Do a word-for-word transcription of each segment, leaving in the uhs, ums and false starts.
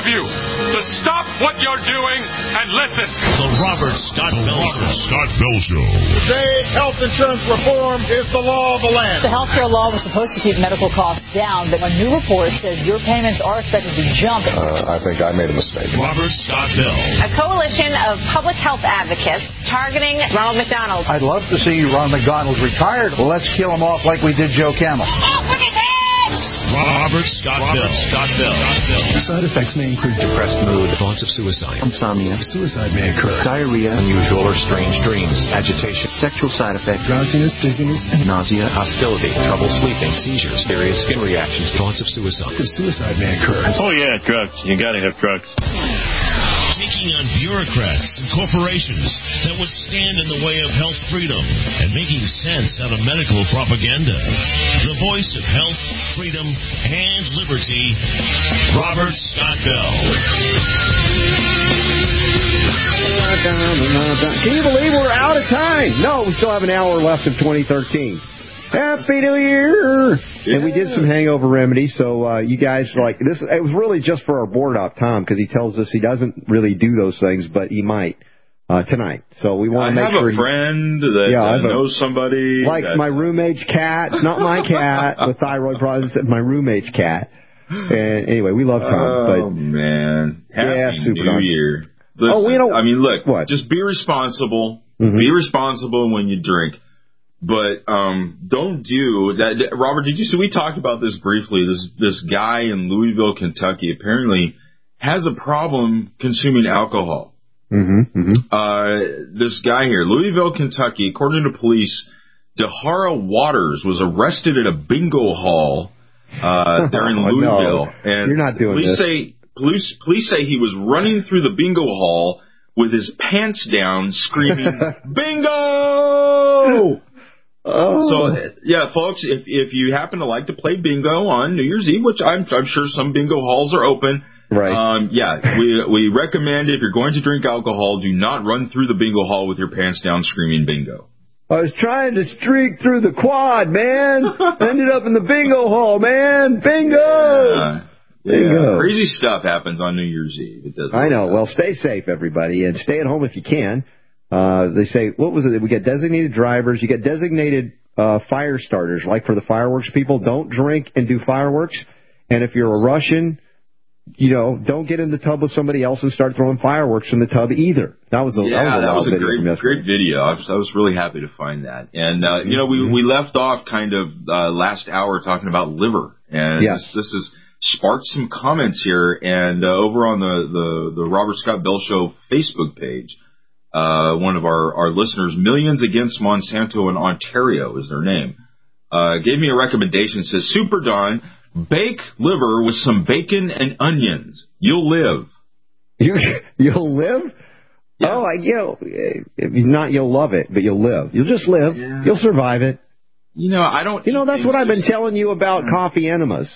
of you to stop what you're doing and listen. The Robert Scott Bell Show. Scott Bell Show. Say health insurance reform is the law of the land. The health care law was supposed to keep medical costs down, but a new report says your payments are expected to jump. Uh, I think I made a mistake. Robert Scott Bell. A coalition of public health advocates targeting Ronald McDonald. I'd love to see Ron McDonald retired. Well, let's kill him off like we did Joe Camel. Robert Scott Bell. Scott Bell. The side effects may include depressed mood, thoughts of suicide, insomnia, suicide may occur, diarrhea, unusual or strange dreams, agitation, sexual side effects, drowsiness, dizziness, and nausea, hostility, trouble sleeping, seizures, various skin reactions, thoughts of suicide. Suicide may occur. Oh yeah, drugs. You gotta have drugs. Taking on bureaucrats and corporations that would stand in the way of health freedom and making sense out of medical propaganda. The voice of health, freedom, and liberty, Robert Scott Bell. Can you believe we're out of time? No, we still have an hour left of twenty thirteen. Happy New Year! Yeah. And we did some hangover remedies, so uh, you guys are like, this. It was really just for our board op, Tom, because he tells us he doesn't really do those things, but he might uh, tonight. So we want to make sure. I have a friend that yeah, uh, a, knows somebody. Like that, my roommate's cat. It's not my cat with thyroid problems. It's my roommate's cat. And anyway, we love Tom. Oh, but, man. Happy yeah, super New nice. Year. Listen, oh, we don't, I mean, look, what? Just be responsible. Mm-hmm. Be responsible when you drink. But um, don't do that. Robert, did you see? We talked about this briefly. This this guy in Louisville, Kentucky, apparently has a problem consuming alcohol. Mm-hmm, mm-hmm. Uh, this guy here, Louisville, Kentucky, according to police, Dahara Waters was arrested at a bingo hall uh, there in Louisville. No, and you're not doing police this. Say, police, police say he was running through the bingo hall with his pants down, screaming, "Bingo!" Oh. So, yeah, folks, if if you happen to like to play bingo on New Year's Eve, which I'm, I'm sure some bingo halls are open, right? Um, yeah, we we recommend if you're going to drink alcohol, do not run through the bingo hall with your pants down screaming bingo. I was trying to streak through the quad, man. Ended up in the bingo hall, man. Bingo! Yeah. Bingo. Yeah. Crazy stuff happens on New Year's Eve. It doesn't I know. Well, stay safe, everybody, and stay at home if you can. Uh, they say, what was it? We get designated drivers. You get designated uh, fire starters, like for the fireworks people. Don't drink and do fireworks. And if you're a Russian, you know, don't get in the tub with somebody else and start throwing fireworks in the tub either. That was a, yeah, that was a, that was a video great, great video. I was, I was really happy to find that. And, uh, you know, we, we left off kind of uh, last hour talking about liver. And yes. this, this has sparked some comments here. And uh, over on the, the, the Robert Scott Bell Show Facebook page, Uh, one of our, our listeners, Millions Against Monsanto in Ontario is their name, uh, gave me a recommendation. It says, Super Don, bake liver with some bacon and onions. You'll live. You, you'll live? Yeah. Oh, I, you know, if not you'll love it, but you'll live. You'll just live. Yeah. You'll survive it. You know, I don't... You know, that's what I've been telling you about coffee enemas.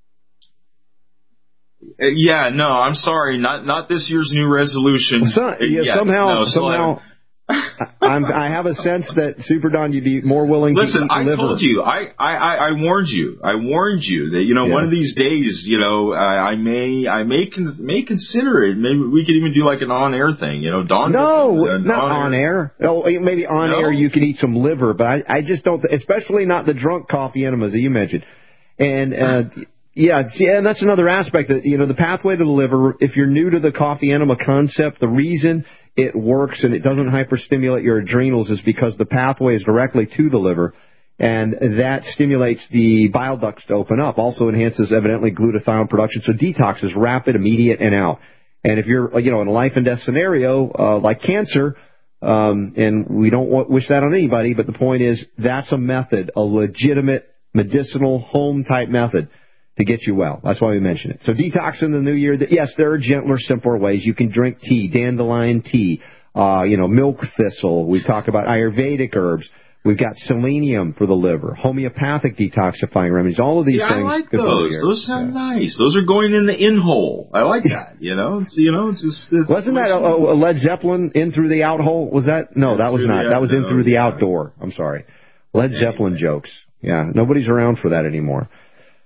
Uh, yeah, no, I'm sorry, not not this year's new resolution. So, yeah, yes, somehow, no, somehow, I'm, I have a sense that Super Don, you'd be more willing Listen, to eat I liver. told you, I, I, I warned you, I warned you that you know yes. one of these days, you know, I, I may I may con- may consider it. Maybe we could even do like an on-air thing, you know, Don. No, uh, not on air. Oh, maybe on no? air you can eat some liver, but I, I just don't, especially not the drunk coffee enemas that you mentioned. And. Uh, Yeah, yeah, and that's another aspect that, you know, the pathway to the liver, if you're new to the coffee enema concept, the reason it works and it doesn't hyperstimulate your adrenals is because the pathway is directly to the liver, and that stimulates the bile ducts to open up. Also enhances, evidently, glutathione production, so detox is rapid, immediate, and out. And if you're, you know, in a life and death scenario, uh, like cancer, um, and we don't want, wish that on anybody, but the point is, that's a method, a legitimate medicinal home-type method to get you well. That's why we mention it. So detox in the new year. Yes, there are gentler, simpler ways. You can drink tea, dandelion tea, uh, you know, milk thistle. We talk about Ayurvedic herbs. We've got selenium for the liver, homeopathic detoxifying remedies. All of these yeah, things. I like those. Those sound yeah. nice. Those are going in the in hole. I like that. You know, it's, you know, it's just. It's Wasn't that a, a Led Zeppelin in through the out hole? Was that? No, that was not. That was in through the outdoor. I'm sorry. Led Zeppelin jokes. Yeah, nobody's around for that anymore.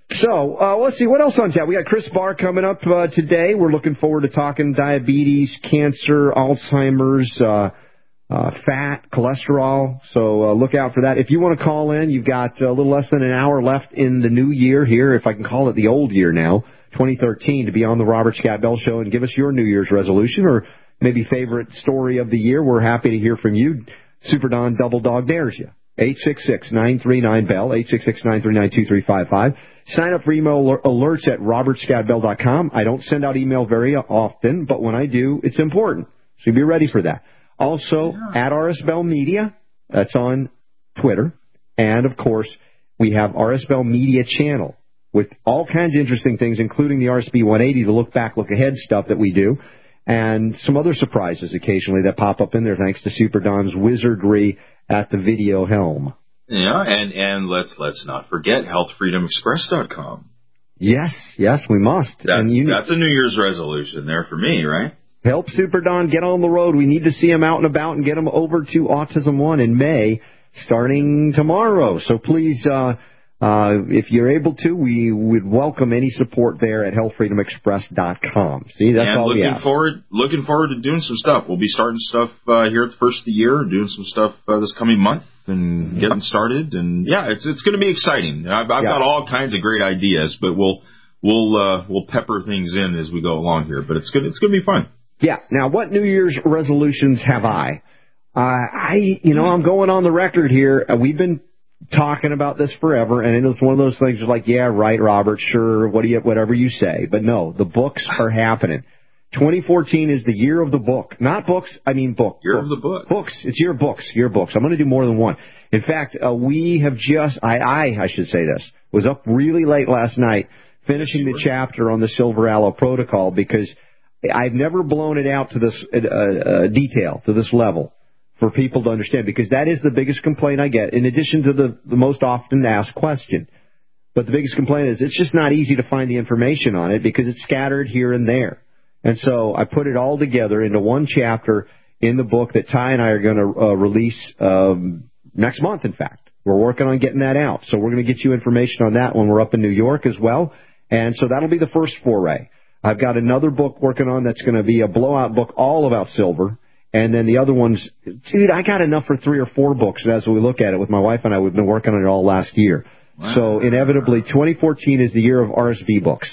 So, uh, let's see, what else on tap? We got Chris Barr coming up uh, today. We're looking forward to talking diabetes, cancer, Alzheimer's, uh, uh, fat, cholesterol. So uh, look out for that. If you want to call in, you've got a little less than an hour left in the new year here, if I can call it the old year now, twenty thirteen, to be on the Robert Scott Bell Show and give us your New Year's resolution or maybe favorite story of the year. We're happy to hear from you. Super Don Double Dog dares you. eight six six, nine three nine, B E L L, eight six six, nine three nine, two three five five. Sign up for email alerts at robert scott bell dot com. I don't send out email very often, but when I do, it's important. So be ready for that. Also, yeah. At R S Bell Media, that's on Twitter. And, of course, we have R S Bell Media Channel with all kinds of interesting things, including the R S B one eighty, the look back, look ahead stuff that we do, and some other surprises occasionally that pop up in there thanks to Super Don's wizardry at the video helm. Yeah, and, and let's let's not forget health freedom express dot com. Yes, yes, we must. That's, and you, that's a New Year's resolution there for me, right? Help Super Don get on the road. We need to see him out and about and get him over to Autism One in May, starting tomorrow. So please, uh, uh, if you're able to, we would welcome any support there at health freedom express dot com. See, that's and all we looking have. forward, looking forward to doing some stuff. We'll be starting stuff uh, here at the first of the year, doing some stuff uh, this coming month, and mm-hmm. getting started. And yeah, it's it's going to be exciting. I've, I've yeah. got all kinds of great ideas, but we'll we'll uh, we'll pepper things in as we go along here. But it's good. It's going to be fun. Yeah. Now, what New Year's resolutions have I? Uh, I, you know, I'm going on the record here. Uh, we've been talking about this forever, and it was one of those things you're like, yeah, right, Robert, sure, what do you, whatever you say. But no, the books are happening. twenty fourteen is the year of the book. Not books, I mean book. Year book. of the book. Books. It's your books, your books. I'm going to do more than one. In fact, uh, we have just, I, I, I should say this, was up really late last night finishing the chapter on the Silver Aloe Protocol because I've never blown it out to this uh, uh, detail, to this level, for people to understand, because that is the biggest complaint I get, in addition to the, the most often asked question. But the biggest complaint is it's just not easy to find the information on it because it's scattered here and there. And so I put it all together into one chapter in the book that Ty and I are going to uh, release um, next month, in fact. We're working on getting that out. So we're going to get you information on that when we're up in New York as well. And so that'll be the first foray. I've got another book working on that's going to be a blowout book all about silver. And then the other ones, dude, I got enough for three or four books as we look at it with my wife and I. We've been working on it all last year. Wow. So inevitably, twenty fourteen is the year of R S B books.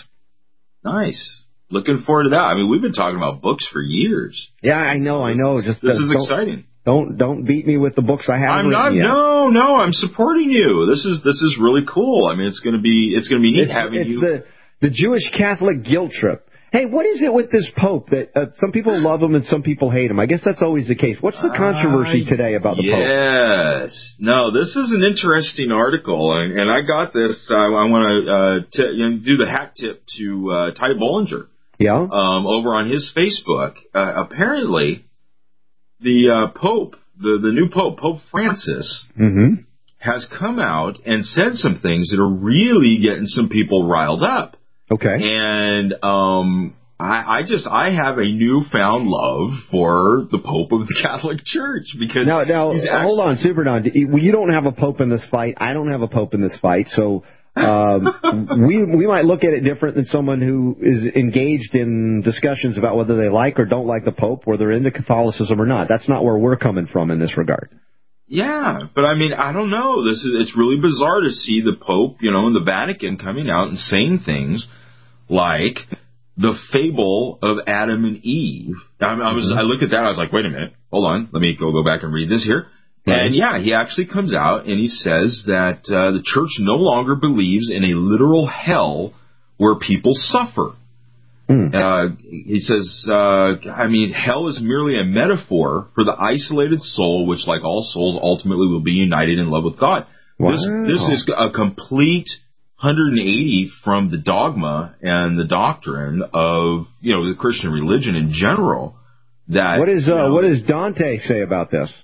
Nice. Looking forward to that. I mean, we've been talking about books for years. Yeah, I know, so I know. Is, Just This uh, is don't, exciting. Don't don't beat me with the books I haven't I'm not. written yet. No, no, I'm supporting you. This is this is really cool. I mean, it's going to be it's going to be neat it's, having it's you. The, the Jewish Catholic guilt trip. Hey, what is it with this Pope that uh, some people love him and some people hate him? I guess that's always the case. What's the controversy uh, today about the yes. Pope? Yes. No, this is an interesting article, and, and I got this. Uh, I want to uh, t- you know, do the hat tip to uh, Ty Bollinger. Yeah. Um, over on his Facebook. Uh, apparently, the uh, Pope, the, the new Pope, Pope Francis, mm-hmm. has come out and said some things that are really getting some people riled up. Okay. And um, I, I just, I have a newfound love for the Pope of the Catholic Church because now, now he's actually, hold on, Super Don. You don't have a Pope in this fight. I don't have a Pope in this fight. So um, we we might look at it different than someone who is engaged in discussions about whether they like or don't like the Pope, whether they're into Catholicism or not. That's not where we're coming from in this regard. Yeah, but I mean, I don't know. This is it's really bizarre to see the Pope, you know, in the Vatican coming out and saying things like the fable of Adam and Eve. I, I was, I looked at that, I was like, wait a minute, hold on, let me go go back and read this here. Right. And yeah, he actually comes out and he says that uh, the church no longer believes in a literal hell where people suffer. Mm. Uh, he says, uh, I mean, hell is merely a metaphor for the isolated soul, which, like all souls, ultimately will be united in love with God. Wow. This, this is a complete one hundred eighty from the dogma and the doctrine of, you know, the Christian religion in general. That what is uh, you know, what does Dante say about this?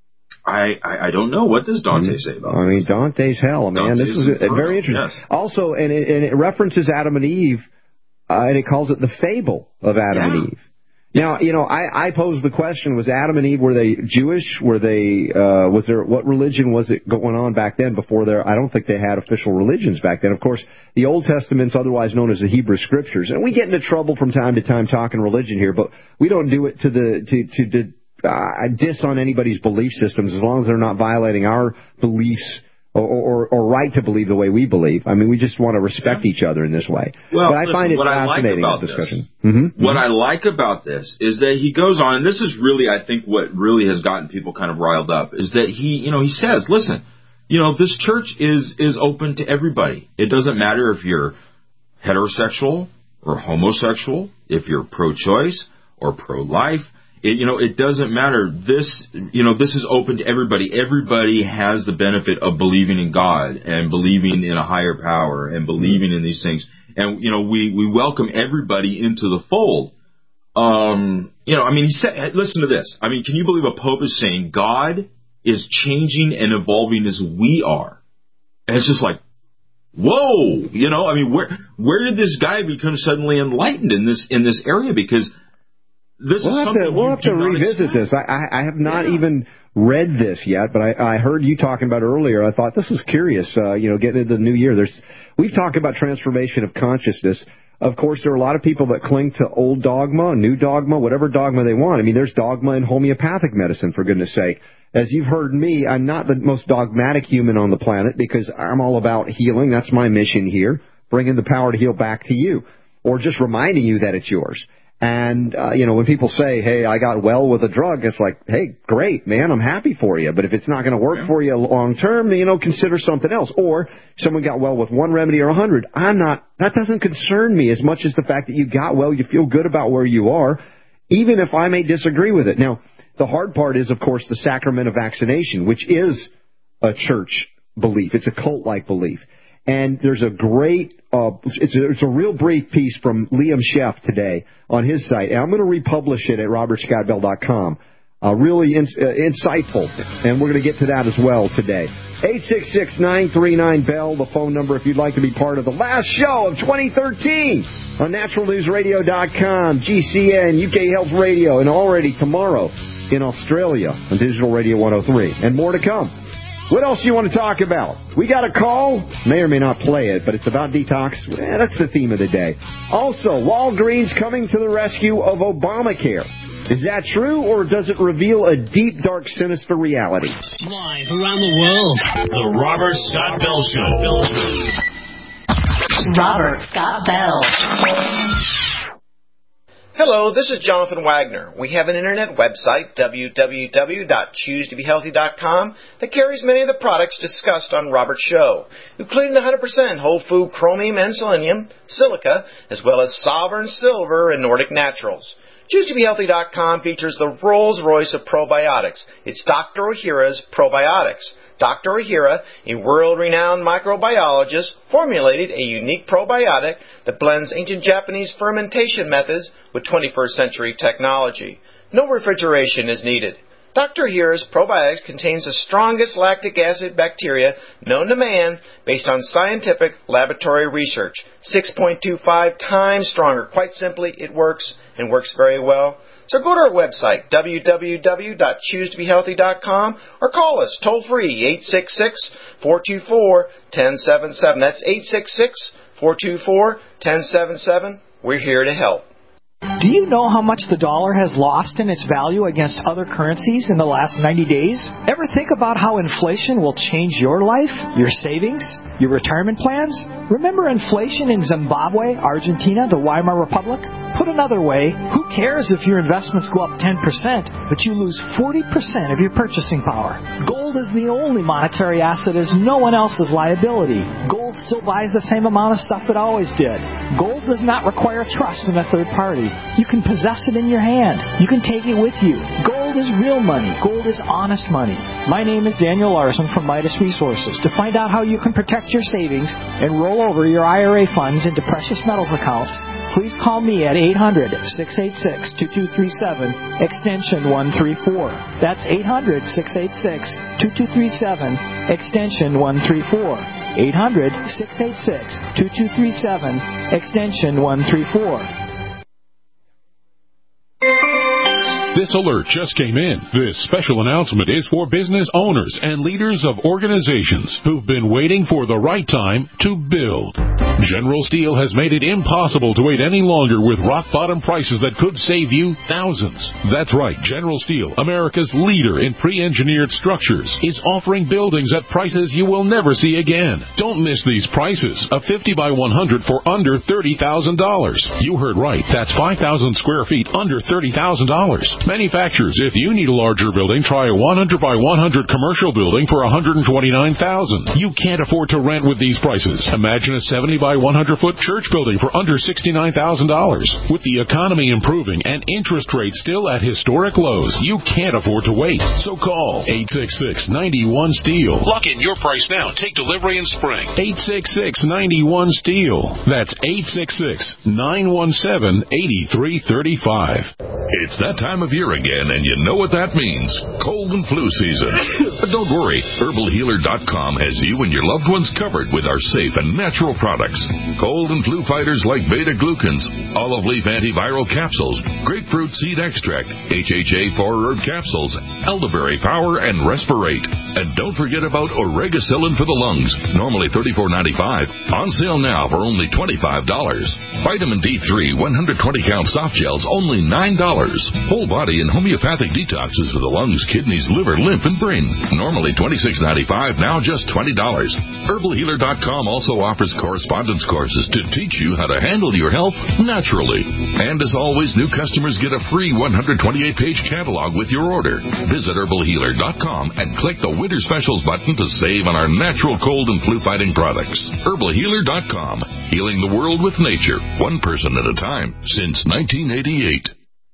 I, I, I don't know. What does Dante say about I this? mean, Dante's hell, man. Dante's this is a, very interesting. Yes. Also, and it, and it references Adam and Eve, uh, and it calls it the fable of Adam yeah. and Eve. Now, you know, I, I posed the question, was Adam and Eve, were they Jewish? Were they, uh, was there, what religion was it going on back then before there? I don't think they had official religions back then. Of course, the Old Testament's otherwise known as the Hebrew Scriptures. And we get into trouble from time to time talking religion here, but we don't do it to the, to, to, to uh, diss on anybody's belief systems as long as they're not violating our beliefs Or, or, or right to believe the way we believe. I mean, we just want to respect yeah. each other in this way. Well, but I listen, find it what fascinating, I like about this discussion. This, mm-hmm. What mm-hmm. I like about this is that he goes on, and this is really, I think, what really has gotten people kind of riled up, is that he, you know, he says, listen, you know, this church is, is open to everybody. It doesn't matter if you're heterosexual or homosexual, if you're pro-choice or pro-life. It, you know, it doesn't matter. This, you know, this is open to everybody. Everybody has the benefit of believing in God and believing in a higher power and believing in these things. And, you know, we, we welcome everybody into the fold. Um, you know, I mean, he said, listen to this. I mean, can you believe a pope is saying God is changing and evolving as we are? And it's just like, whoa, you know, I mean, where, where did this guy become suddenly enlightened in this, in this area? Because This we'll is have to, we'll have to revisit this. I, I, I have not yeah. even read this yet, but I, I heard you talking about it earlier. I thought this was curious, uh, you know, getting into the new year. There's, we've talked about transformation of consciousness. Of course, there are a lot of people that cling to old dogma, new dogma, whatever dogma they want. I mean, there's dogma in homeopathic medicine, for goodness sake. As you've heard me, I'm not the most dogmatic human on the planet because I'm all about healing. That's my mission here, bringing the power to heal back to you, or just reminding you that it's yours. And, uh, you know, when people say, hey, I got well with a drug, it's like, hey, great, man, I'm happy for you. But if it's not going to work yeah. for you long term, you know, consider something else. Or someone got well with one remedy or a hundred. I'm not, that doesn't concern me as much as the fact that you got well, you feel good about where you are, even if I may disagree with it. Now, the hard part is, of course, the sacrament of vaccination, which is a church belief. It's a cult-like belief. And there's a great, uh, it's, a, it's a real brief piece from Liam Sheff today on his site. And I'm going to republish it at robert scott bell dot com. Uh, really in, uh, insightful. And we're going to get to that as well today. eight six six, nine three nine, B E L L, the phone number if you'd like to be part of the last show of twenty thirteen on natural news radio dot com, G C N, U K Health Radio, and already tomorrow in Australia on Digital Radio one oh three. And more to come. What else do you want to talk about? We got a call. May or may not play it, but it's about detox. Eh, that's the theme of the day. Also, Walgreens coming to the rescue of Obamacare. Is that true, or does it reveal a deep, dark, sinister reality? Live around the world. The Robert Scott Bell Show. Robert Scott Bell. Hello, this is Jonathan Wagner. We have an internet website, w w w dot choose to be healthy dot com, that carries many of the products discussed on Robert's show, including one hundred percent whole food chromium and selenium, silica, as well as Sovereign Silver and Nordic Naturals. choose to be healthy dot com features the Rolls-Royce of probiotics. It's Doctor Ohhira's Probiotics. Doctor Ohhira, a world-renowned microbiologist, formulated a unique probiotic that blends ancient Japanese fermentation methods with twenty-first century technology. No refrigeration is needed. Doctor Ohhira's probiotics contains the strongest lactic acid bacteria known to man based on scientific laboratory research. six point two five times stronger. Quite simply, it works and works very well. So go to our website, w w w dot choose to be healthy dot com, or call us toll-free, eight six six, four two four, one zero seven seven. That's eight six six, four two four, one zero seven seven. We're here to help. Do you know how much the dollar has lost in its value against other currencies in the last ninety days? Ever think about how inflation will change your life, your savings, your retirement plans? Remember inflation in Zimbabwe, Argentina, the Weimar Republic? Put another way, who cares if your investments go up ten percent, but you lose forty percent of your purchasing power? Gold is the only monetary asset as no one else's liability. Gold still buys the same amount of stuff it always did. Gold does not require trust in a third party. You can possess it in your hand. You can take it with you. Gold is real money. Gold is honest money. My name is Daniel Larson from Midas Resources. To find out how you can protect your savings and roll over your I R A funds into precious metals accounts, please call me at eight hundred, six eight six, two two three seven, extension one three four. That's eight hundred, six eight six, two two three seven, extension one three four. eight hundred, six eight six, two two three seven, extension one three four. This alert just came in. This special announcement is for business owners and leaders of organizations who've been waiting for the right time to build. General Steel has made it impossible to wait any longer with rock-bottom prices that could save you thousands. That's right. General Steel, America's leader in pre-engineered structures, is offering buildings at prices you will never see again. Don't miss these prices. A fifty by one hundred for under thirty thousand dollars. You heard right. That's five thousand square feet under thirty thousand dollars. Manufacturers, if you need a larger building, try a one hundred by one hundred commercial building for one hundred twenty-nine thousand dollars. You can't afford to rent with these prices. Imagine a seventy by one hundred foot church building for under sixty-nine thousand dollars. With the economy improving and interest rates still at historic lows, you can't afford to wait. So call eight six six, nine one, STEEL. Lock in your price now. Take delivery in spring. eight six six, nine one, STEEL. That's eight six six, nine one seven, eight three three five. It's that time of year again, and you know what that means. Cold and flu season. But don't worry. Herbal Healer dot com has you and your loved ones covered with our safe and natural products. Cold and flu fighters like beta-glucans, olive leaf antiviral capsules, grapefruit seed extract, H H A four herb capsules, elderberry power, and respirate. And don't forget about Oregacillin for the lungs, normally thirty-four ninety-five, on sale now for only twenty-five dollars. Vitamin D three one hundred twenty count soft gels, only nine dollars. Whole body and homeopathic detoxes for the lungs, kidneys, liver, lymph, and brain, normally twenty-six ninety-five, now just twenty dollars. Herbal Healer dot com also offers correspondence courses to teach you how to handle your health naturally. And as always, new customers get a free one hundred twenty-eight page catalog with your order. Visit Herbal Healer dot com and click the Winter Specials button to save on our natural cold and flu fighting products. Herbal Healer dot com, healing the world with nature, one person at a time, since nineteen eighty-eight.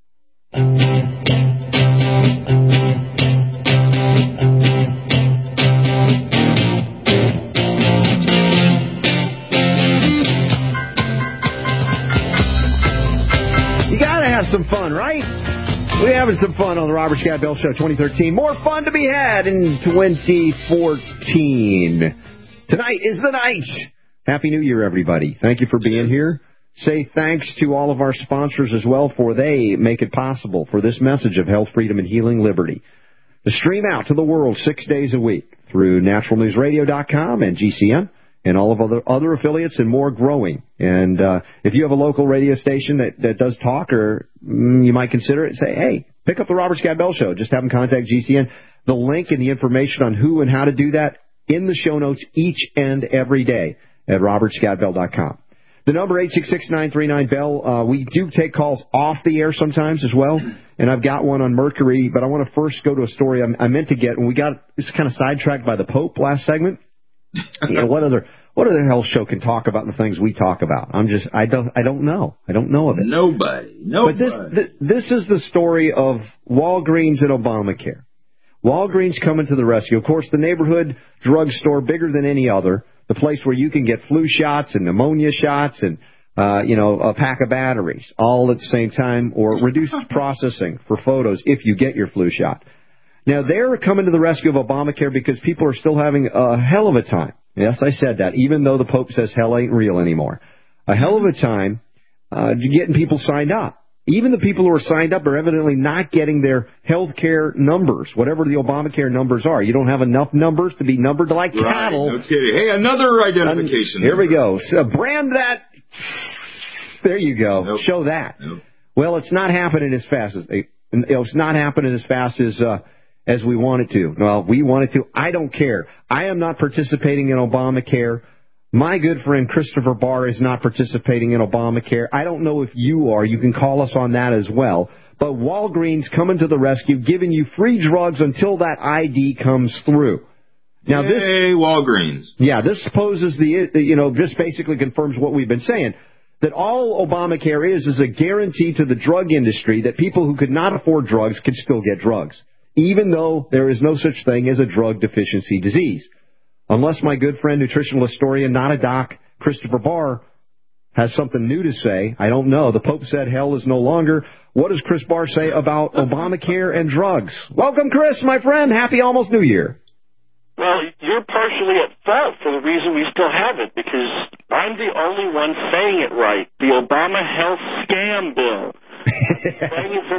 Some fun, right? We're having some fun on the Robert Scott Bell Show twenty thirteen. More fun to be had in twenty fourteen. Tonight is the night. Happy New Year, everybody. Thank you for being here. Say thanks to all of our sponsors as well, for they make it possible for this message of health, freedom, and healing liberty to stream out to the world six days a week through natural news radio dot com and G C N. And all of other other affiliates and more growing. And uh, if you have a local radio station that, that does talk, or mm, you might consider it, say, hey, pick up the Robert Scott Bell Show. Just have them contact G C N. The link and the information on who and how to do that in the show notes each and every day at robert scott bell dot com. The number eight six six, nine three nine, Bell. Uh, we do take calls off the air sometimes as well. And I've got one on Mercury, but I want to first go to a story I, I meant to get. And we got this kind of sidetracked by the Pope last segment. You know, what other what other health show can talk about the things we talk about? I'm just I don't I don't know. I don't know of it. Nobody. Nobody. But this th- this is the story of Walgreens and Obamacare. Walgreens coming to the rescue. Of course, the neighborhood drugstore, bigger than any other, the place where you can get flu shots and pneumonia shots and uh, you know a pack of batteries all at the same time, or reduced processing for photos if you get your flu shot. Now, they're coming to the rescue of Obamacare because people are still having a hell of a time. Yes, I said that, even though the Pope says hell ain't real anymore. A hell of a time uh, getting people signed up. Even the people who are signed up are evidently not getting their health care numbers, whatever the Obamacare numbers are. You don't have enough numbers to be numbered like right, cattle. No kidding. Hey, another identification. Um, here we go. So brand that. There you go. Nope. Show that. Nope. Well, it's not happening as fast as they, it's not happening as fast as uh, as we want it to. Well, we want it to. I don't care. I am not participating in Obamacare. My good friend Christopher Barr is not participating in Obamacare. I don't know if you are. You can call us on that as well. But Walgreens coming to the rescue, giving you free drugs until that I D comes through. Now Yay, this Walgreens. Yeah, this poses the, you know, this basically confirms what we've been saying, that all Obamacare is is a guarantee to the drug industry that people who could not afford drugs can still get drugs, even though there is no such thing as a drug deficiency disease. Unless my good friend, nutritional historian, not a doc, Christopher Barr, has something new to say. I don't know. The Pope said hell is no longer. What does Chris Barr say about Obamacare and drugs? Welcome, Chris, my friend. Happy almost New Year. Well, you're partially at fault for the reason we still have it, because I'm the only one saying it right. The Obama health scam bill. Saying it for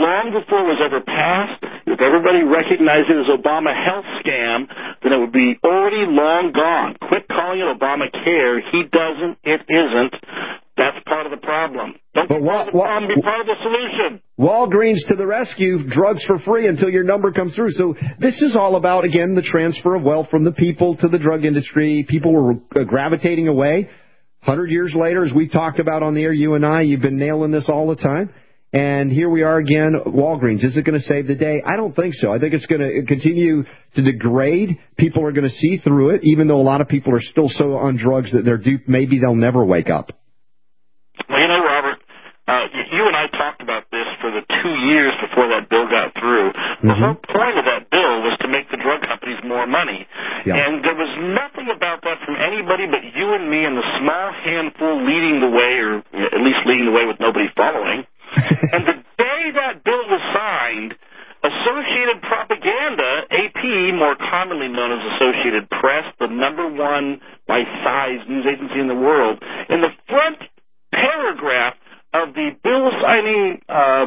long before it was ever passed. If everybody recognized it as Obama health scam, then it would be already long gone. Quit calling it Obamacare. He doesn't. It isn't. That's part of the problem. Don't be part of the problem. Be part of the solution. Walgreens to the rescue. Drugs for free until your number comes through. So this is all about, again, the transfer of wealth from the people to the drug industry. People were gravitating away. one hundred years later, as we talked about on the air, you and I, you've been nailing this all the time. And here we are again, Walgreens. Is it going to save the day? I don't think so. I think it's going to continue to degrade. People are going to see through it, even though a lot of people are still so on drugs that they're duped. Maybe they'll never wake up. Well, you know, Robert, uh, you and I talked about this for the two years before that bill got through. The mm-hmm. whole point of that bill was to make the drug companies more money. Yeah. And there was nothing about that from anybody but you and me and the small handful leading the way, or at least leading the way with nobody following. And the day that bill was signed, Associated Propaganda, A P, more commonly known as Associated Press, the number one by size news agency in the world, in the front paragraph of the bill signing uh,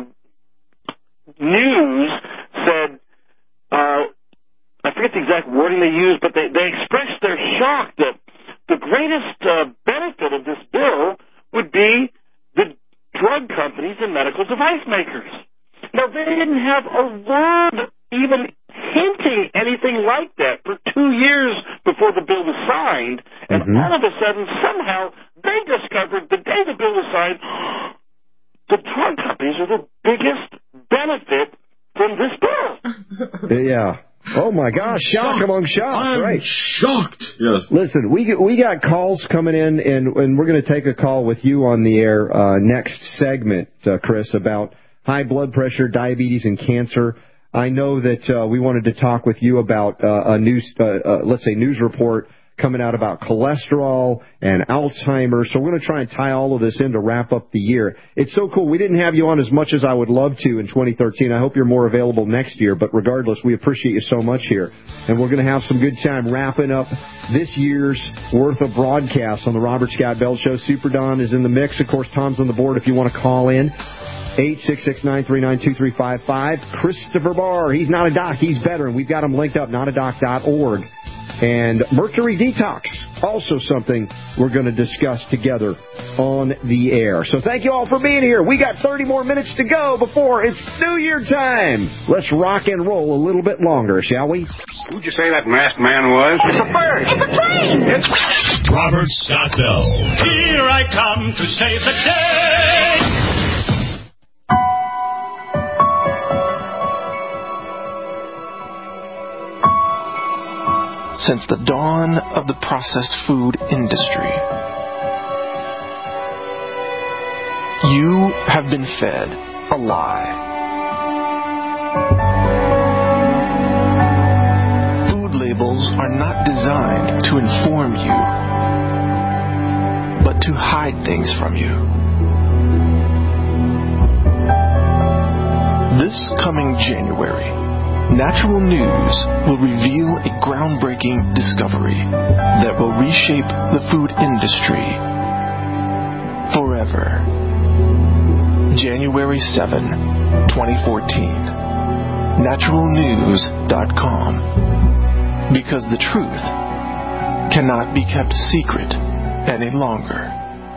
news said, uh, I forget the exact wording they used, but they, they expressed their shock that the greatest uh, benefit of this bill would be the drug companies and medical device makers. Now, they didn't have a word even hinting anything like that for two years before the bill was signed, and mm-hmm. all of a sudden, somehow, they discovered the day the bill was signed, the drug companies are the biggest benefit from this bill. Yeah. Oh, my gosh. Shock shocked. among shock. I'm right. shocked. Yes. Listen, we we got calls coming in, and, and we're going to take a call with you on the air uh, next segment, uh, Chris, about high blood pressure, diabetes, and cancer. I know that uh, we wanted to talk with you about uh, a news, uh, uh, let's say, news report coming out about cholesterol and Alzheimer's. So we're going to try and tie all of this in to wrap up the year. It's so cool. We didn't have you on as much as I would love to in twenty thirteen. I hope you're more available next year. But regardless, we appreciate you so much here. And we're going to have some good time wrapping up this year's worth of broadcasts on the Robert Scott Bell Show. Super Don is in the mix. Of course, Tom's on the board if you want to call in. eight six six, nine three nine, two three five five. Christopher Barr, he's not a doc, he's better. And we've got him linked up, not a doc dot org. And Mercury Detox, also something we're going to discuss together on the air. So thank you all for being here. We got thirty more minutes to go before it's New Year time. Let's rock and roll a little bit longer, shall we? Who'd you say that masked man was? It's a bird. It's a plane. It's Robert Scott Bell. Here I come to save the day. Since the dawn of the processed food industry, you have been fed a lie. Food labels are not designed to inform you, but to hide things from you. This coming January, Natural News will reveal a groundbreaking discovery that will reshape the food industry forever. January seventh, twenty fourteen. natural news dot com. Because the truth cannot be kept secret any longer.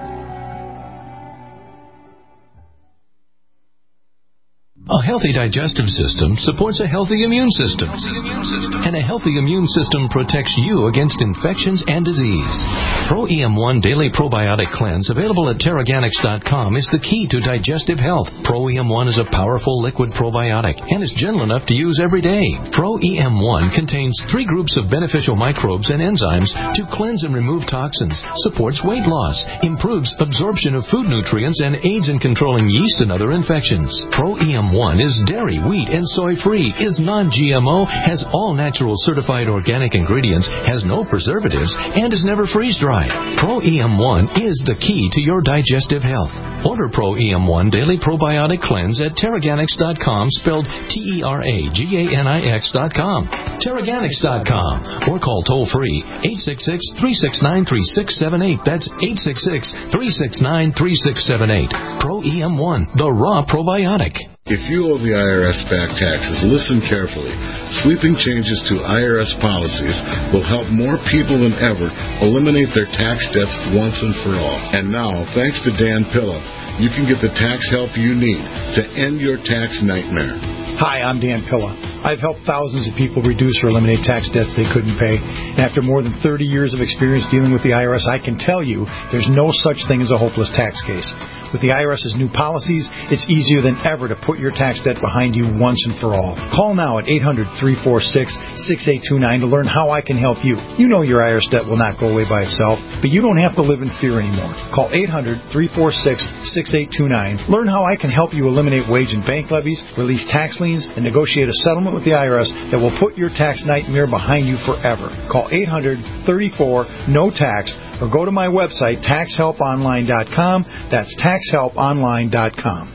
A healthy digestive system supports a healthy immune system. And a healthy immune system protects you against infections and disease. Pro E M one Daily Probiotic Cleanse, available at Teraganix dot com, is the key to digestive health. Pro E M one is a powerful liquid probiotic and is gentle enough to use every day. Pro E M one contains three groups of beneficial microbes and enzymes to cleanse and remove toxins, supports weight loss, improves absorption of food nutrients, and aids in controlling yeast and other infections. Pro E M one is dairy, wheat, and soy-free, is non G M O, has all natural certified organic ingredients, has no preservatives, and is never freeze-dried. Pro E M one is the key to your digestive health. Order Pro E M one Daily Probiotic Cleanse at Teraganix dot com, spelled T E R A G A N I X dot com. Teraganix dot com, or call toll-free eight six six, three six nine, three six seven eight. That's eight six six, three six nine, three six seven eight. Pro E M one, the raw probiotic. If you owe the I R S back taxes, listen carefully. Sweeping changes to I R S policies will help more people than ever eliminate their tax debts once and for all. And now, thanks to Dan Pilla, you can get the tax help you need to end your tax nightmare. Hi, I'm Dan Pilla. I've helped thousands of people reduce or eliminate tax debts they couldn't pay. And after more than thirty years of experience dealing with the I R S, I can tell you there's no such thing as a hopeless tax case. With the I R S's new policies, it's easier than ever to put your tax debt behind you once and for all. Call now at eight hundred, three four six, six eight two nine to learn how I can help you. You know your I R S debt will not go away by itself, but you don't have to live in fear anymore. Call eight hundred, three four six, six eight two nine. Learn how I can help you eliminate wage and bank levies, release tax liens, and negotiate a settlement with the I R S that will put your tax nightmare behind you forever. Call eight hundred, thirty-four, N O T A X or go to my website, tax help online dot com. That's tax help online dot com.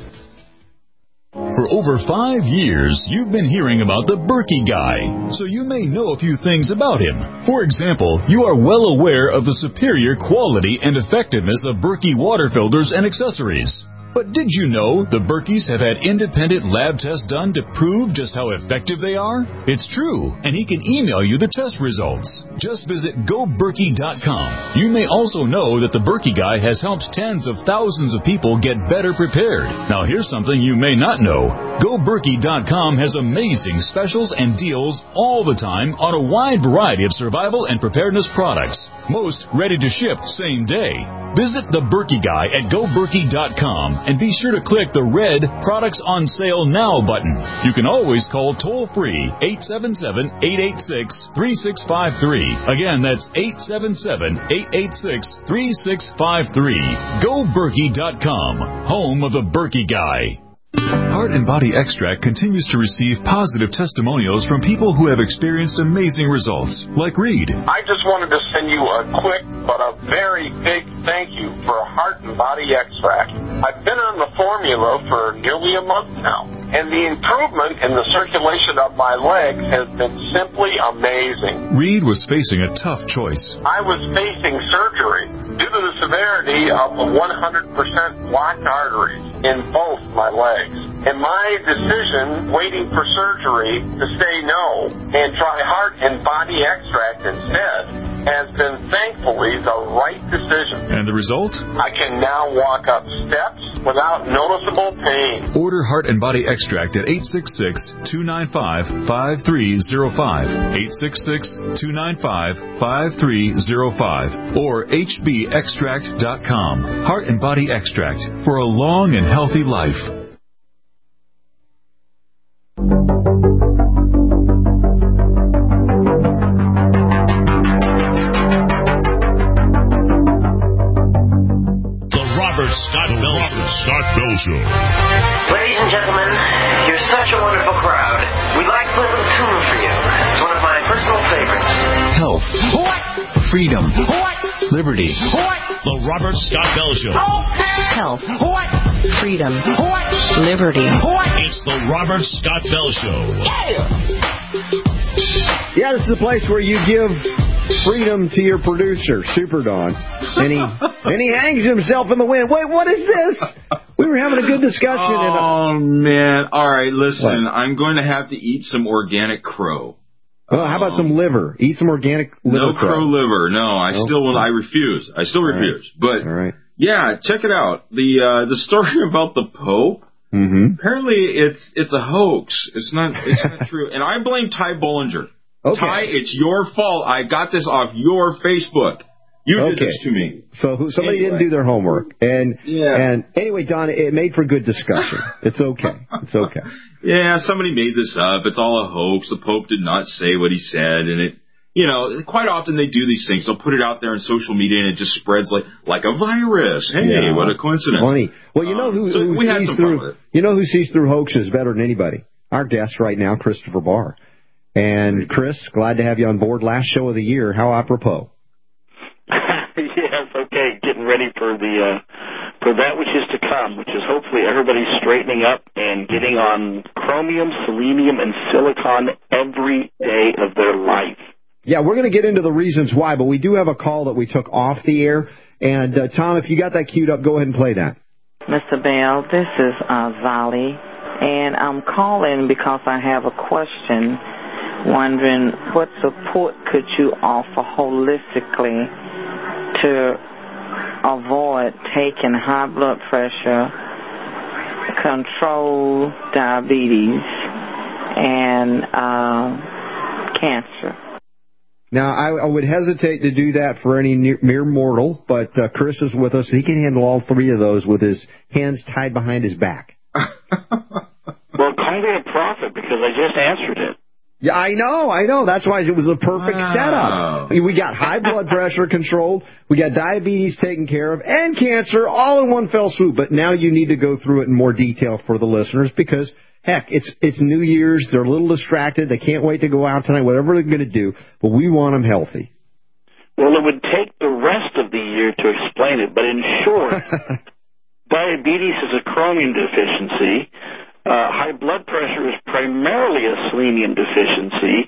For over five years, you've been hearing about the Berkey Guy, so you may know a few things about him. For example, you are well aware of the superior quality and effectiveness of Berkey water filters and accessories. But did you know the Berkeys have had independent lab tests done to prove just how effective they are? It's true, and he can email you the test results. Just visit go berkey dot com. You may also know that the Berkey Guy has helped tens of thousands of people get better prepared. Now here's something you may not know. go berkey dot com has amazing specials and deals all the time on a wide variety of survival and preparedness products. Most ready to ship same day. Visit the Berkey Guy at go berkey dot com and be sure to click the red Products on Sale Now button. You can always call toll-free eight seven seven, eight eight six, three six five three. Again, that's eight seven seven, eight eight six, three six five three. go berkey dot com, home of the Berkey Guy. Heart and Body Extract continues to receive positive testimonials from people who have experienced amazing results, like Reed. I just wanted to send you a quick but a very big thank you for Heart and Body Extract. I've been on the formula for nearly a month now, and the improvement in the circulation of my legs has been simply amazing. Reed was facing a tough choice. I was facing surgery due to the severity of the one hundred percent blocked arteries in both my legs. And my decision, waiting for surgery, to say no and try Heart and Body Extract instead, has been thankfully the right decision. And the result? I can now walk up steps without noticeable pain. Order Heart and Body Extract at eight six six, two nine five, five three zero five, eight six six, two nine five, five three zero five, or h b extract dot com. Heart and Body Extract for a long and healthy life. Scott Bell Show. Scott Bell Show. Ladies and gentlemen, you're such a wonderful crowd. We'd like to play a little tune for you. It's one of my personal favorites. Health. What? Freedom. What? Liberty. What? The Robert Scott Bell Show. Okay. Health. What? Freedom. What? Liberty. What? It's the Robert Scott Bell Show. Yeah. Yeah, this is a place where you give freedom to your producer, Super Don, and he and he hangs himself in the wind. Wait, what is this? We were having a good discussion. Oh, and, uh, man. All right, listen. What? I'm going to have to eat some organic crow. Well, how about some liver? Eat some organic liver. No crow, crow liver. No, I no. still will. I refuse. I still refuse. All right. But, All right. yeah, check it out. The uh, the story about the Pope, mm-hmm. apparently it's it's a hoax. It's not, it's not true. And I blame Ty Bollinger. Okay. Ty, it's your fault. I got this off your Facebook. You did okay. this to me. So who, somebody anyway. didn't do their homework. And yeah. and anyway, Don, it made for good discussion. It's okay. It's okay. Yeah, somebody made this up. It's all a hoax. The Pope did not say what he said, and it, you know, quite often they do these things. They'll put it out there on social media, and it just spreads like like a virus. Hey, yeah. what a coincidence! Funny. Well, you know who, um, so who we sees had some through fun with it. you know who sees through hoaxes better than anybody? Our guest right now, Christopher Barr. And Chris, glad to have you on board. Last show of the year. How apropos. Yes, okay. Getting ready for the uh, for that which is to come, which is hopefully everybody's straightening up and getting on chromium, selenium, and silicon every day of their life. Yeah, we're going to get into the reasons why, but we do have a call that we took off the air. And, uh, Tom, if you got that queued up, go ahead and play that. Mister Bell, this is uh, Zolly. And I'm calling because I have a question, wondering what support could you offer holistically to avoid taking high blood pressure, control diabetes, and uh, cancer. Now, I, I would hesitate to do that for any near, mere mortal, but uh, Chris is with us. He can handle all three of those with his hands tied behind his back. Well, call me a prophet because I just answered it. Yeah, I know, I know. That's why it was a perfect wow. setup. We got high blood pressure controlled, we got diabetes taken care of, and cancer all in one fell swoop. But now you need to go through it in more detail for the listeners because, heck, it's it's New Year's. They're a little distracted. They can't wait to go out tonight, whatever they're going to do. But we want them healthy. Well, it would take the rest of the year to explain it. But in short, diabetes is a chromium deficiency. Uh, high blood pressure is primarily a selenium deficiency,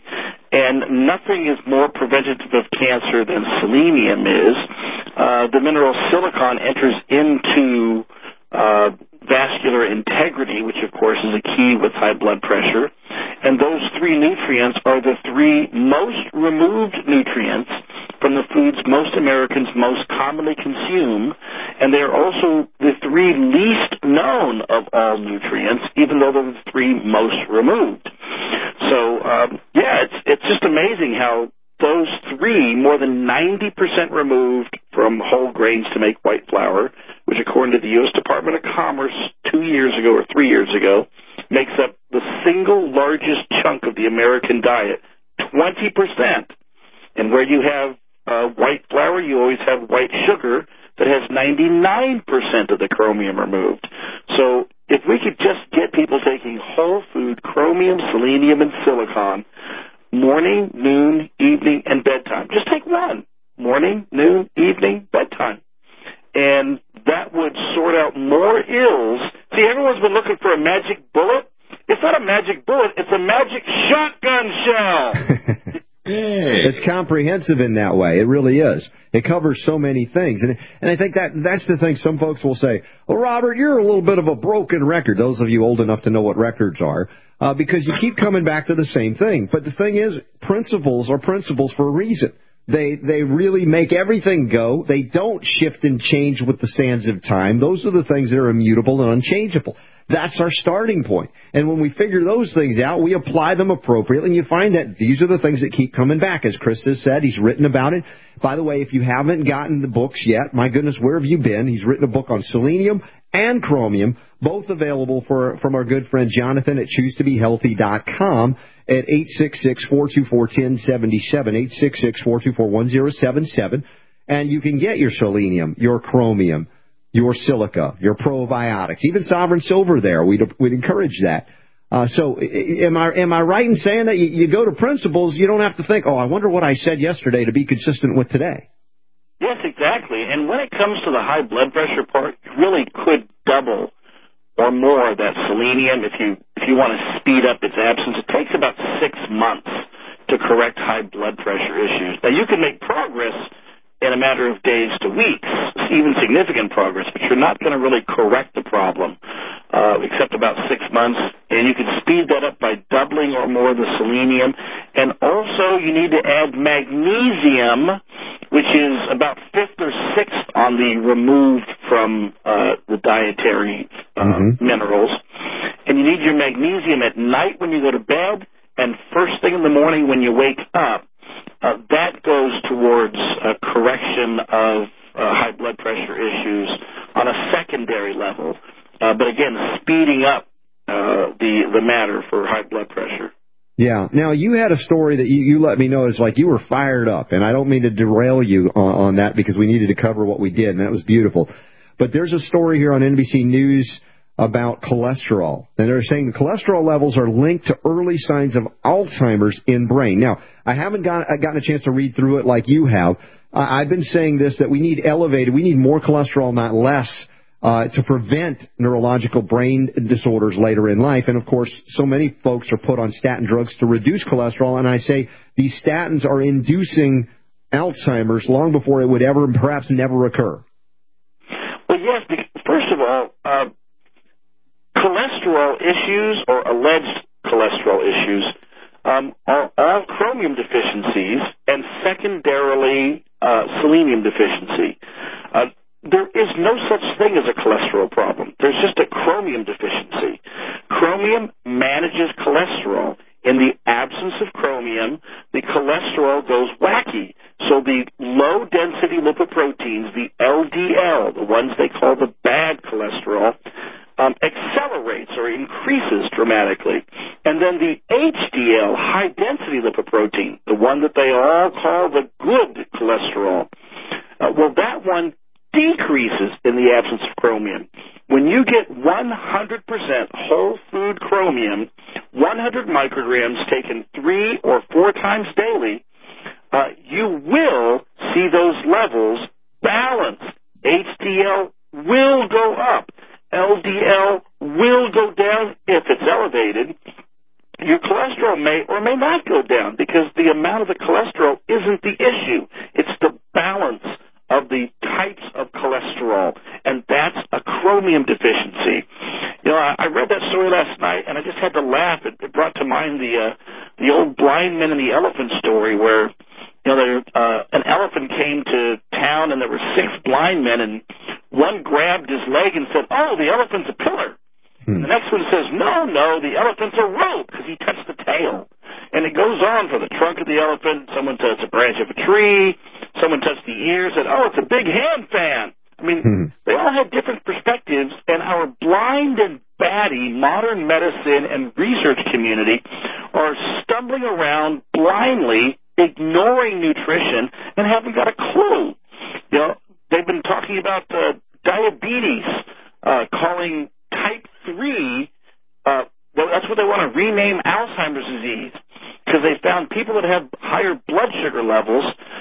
and nothing is more preventative of cancer than selenium is. Uh, the mineral silicon enters into uh, vascular integrity, which of course is a key with high blood pressure, and those three nutrients are the three most removed nutrients from the foods most Americans most commonly consume, and they're also the three least known of all nutrients, even though they're the three most removed. So, um, yeah, it's it's just amazing how those three, more than ninety percent removed from whole grains to make white flour, which according to the U S Department of Commerce two years ago or three years ago, makes up the single largest chunk of the American diet, twenty percent. And where you have uh, white flour, you always have white sugar that has ninety-nine percent of the chromium removed. So if we could just get people taking whole food, chromium, selenium, and silicon, morning, noon, evening, and bedtime. Just take one. Morning, noon, evening, bedtime. And that would sort out more ills. See, everyone's been looking for a magic bullet. It's not a magic bullet. It's a magic shotgun shell. It's comprehensive in that way. It really is. It covers so many things. And and I think that that's the thing some folks will say, well, Robert, you're a little bit of a broken record, those of you old enough to know what records are, uh, because you keep coming back to the same thing. But the thing is, principles are principles for a reason. They they really make everything go. They don't shift and change with the sands of time. Those are the things that are immutable and unchangeable. That's our starting point. And when we figure those things out, we apply them appropriately, and you find that these are the things that keep coming back. As Chris has said, he's written about it. By the way, if you haven't gotten the books yet, my goodness, where have you been? He's written a book on selenium and chromium, both available for from our good friend Jonathan at choose to be healthy dot com at eight six six, four two four, one zero seven seven, eight six six, four two four, one zero seven seven. And you can get your selenium, your chromium, your silica, your probiotics, even Sovereign Silver there. We'd, we'd encourage that. Uh, so am I am I right in saying that you, you go to principles, you don't have to think, oh, I wonder what I said yesterday to be consistent with today? Yes, exactly. And when it comes to the high blood pressure part, you really could double or more of that selenium if you if you want to speed up its absence. It takes about six months to correct high blood pressure issues. Now, you can make progress in a matter of days to weeks, even significant progress, but you're not going to really correct the problem, uh, except about six months. And you can speed that up by doubling or more the selenium. And also you need to add magnesium, which is about fifth or sixth on the removed from uh, the dietary uh, mm-hmm. minerals. And you need your magnesium at night when you go to bed and first thing in the morning when you wake up. Uh, that goes towards a correction of uh, high blood pressure issues on a secondary level. Uh, but again, speeding up uh, the the matter for high blood pressure. Yeah. Now, you had a story that you, you let me know is like you were fired up, and I don't mean to derail you on, on that because we needed to cover what we did, and that was beautiful. But there's a story here on N B C News about cholesterol. And they're saying the cholesterol levels are linked to early signs of Alzheimer's in brain. Now, I haven't got, gotten a chance to read through it like you have. Uh, I've been saying this, that we need elevated, we need more cholesterol, not less, uh, to prevent neurological brain disorders later in life. And, of course, so many folks are put on statin drugs to reduce cholesterol. And I say these statins are inducing Alzheimer's long before it would ever, perhaps never occur. Well, yes, because first of all, uh, cholesterol issues or alleged cholesterol issues um, are all chromium deficiencies and secondarily uh, selenium deficiency. Uh, there is no such thing as a cholesterol problem. There's just a chromium deficiency. Chromium manages cholesterol. In the absence of chromium, the cholesterol goes wacky. So the low-density lipoproteins, the L D L, the ones they call the bad cholesterol, um, accelerates or increases dramatically. And then the H D L, high-density lipoprotein, the one that they all call the good cholesterol, uh, well, that one decreases in the absence of chromium. When you get one hundred percent whole food chromium, one hundred micrograms taken three or four times daily, uh, you will see those levels balanced. H D L will go up. L D L will go down if it's elevated. Your cholesterol may or may not go down because the amount of the cholesterol isn't the issue. It's the balance of the types of cholesterol, and that's a chromium deficiency. You know, I, I read that story last night, and I just had to laugh. It, it brought to mind the uh, the old blind men and the elephant story, where you know there, uh, an elephant came to town, and there were six blind men, and one grabbed his leg and said, "Oh, the elephant's a pillar." Hmm. The next one says, "No, no, the elephant's a rope," because he touched the tail. And it goes on for the trunk of the elephant. Someone touched a branch of a tree. Someone touched the ears and, oh, it's a big hand fan. I mean, hmm. they all had different perspectives, and our blind and batty modern medicine and research community are stumbling around blindly, ignoring nutrition, and haven't got a clue. You know, they've been talking about uh, diabetes, uh, calling type three, uh, that's what they want to rename Alzheimer's disease, because they found people that have higher blood sugar levels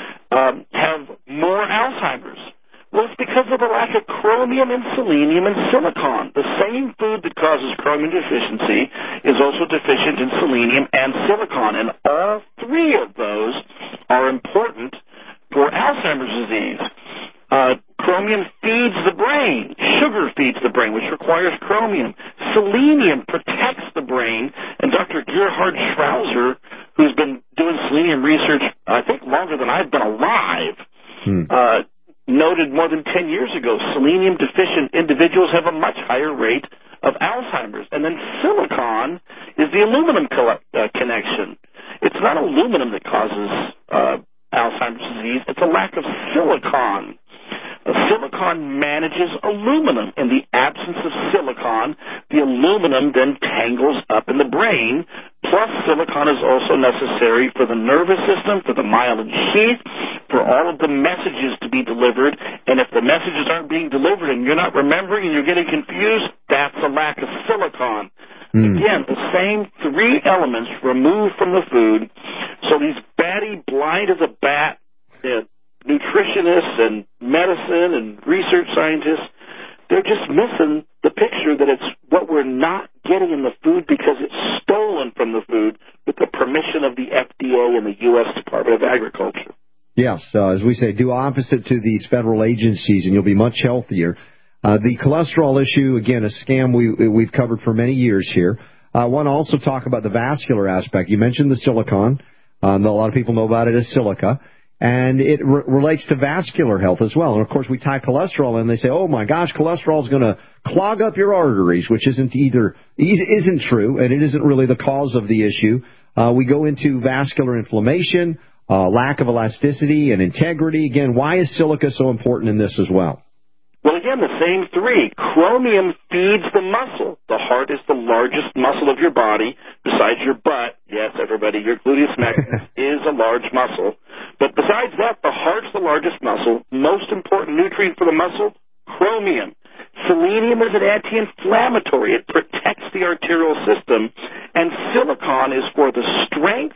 um, have more Alzheimer's. Well, it's because of the lack of chromium and selenium and silicon. The same food that causes chromium deficiency is also deficient in selenium and silicon, and all three of those are important for Alzheimer's disease. Uh, chromium feeds the brain. Sugar feeds the brain, which requires chromium. Selenium protects the brain, and Doctor Gerhard Schrauzer, who's been doing selenium research, I think, longer than I've been alive, hmm. uh, noted more than ten years ago, selenium-deficient individuals have a much higher rate of Alzheimer's. And then silicon is the aluminum co- uh, connection. It's not aluminum that causes uh, Alzheimer's disease. It's a lack of silicon. Uh, silicon manages aluminum. In the absence of silicon, the aluminum then tangles up in the brain. Plus, silicon is also necessary for the nervous system, for the myelin sheath, for all of the messages to be delivered. And if the messages aren't being delivered and you're not remembering and you're getting confused, that's a lack of silicon. Mm. Again, the same three elements removed from the food. So these batty, blind as a bat, uh, nutritionists and medicine and research scientists, they're just missing the picture that it's what we're not getting in the food because it's stolen from the food with the permission of the F D A and the U S Department of Agriculture. Yes, uh, as we say, do opposite to these federal agencies and you'll be much healthier. Uh, the cholesterol issue, again, a scam we, we've covered for many years here. I want to also talk about the vascular aspect. You mentioned the silicon. Um, a lot of people know about it as silica. And it re- relates to vascular health as well. And, of course, we tie cholesterol in, and they say, oh, my gosh, cholesterol is going to clog up your arteries, which isn't either isn't true, and it isn't really the cause of the issue. Uh, we go into vascular inflammation, uh, lack of elasticity and integrity. Again, why is silica so important in this as well? Well, again, the same three. Chromium feeds the muscle. The heart is the largest muscle of your body, besides your butt. Yes, everybody, your gluteus maximus is a large muscle. But besides that, the heart's the largest muscle. Most important nutrient for the muscle, chromium. Selenium is an anti-inflammatory. It protects the arterial system. And silicon is for the strength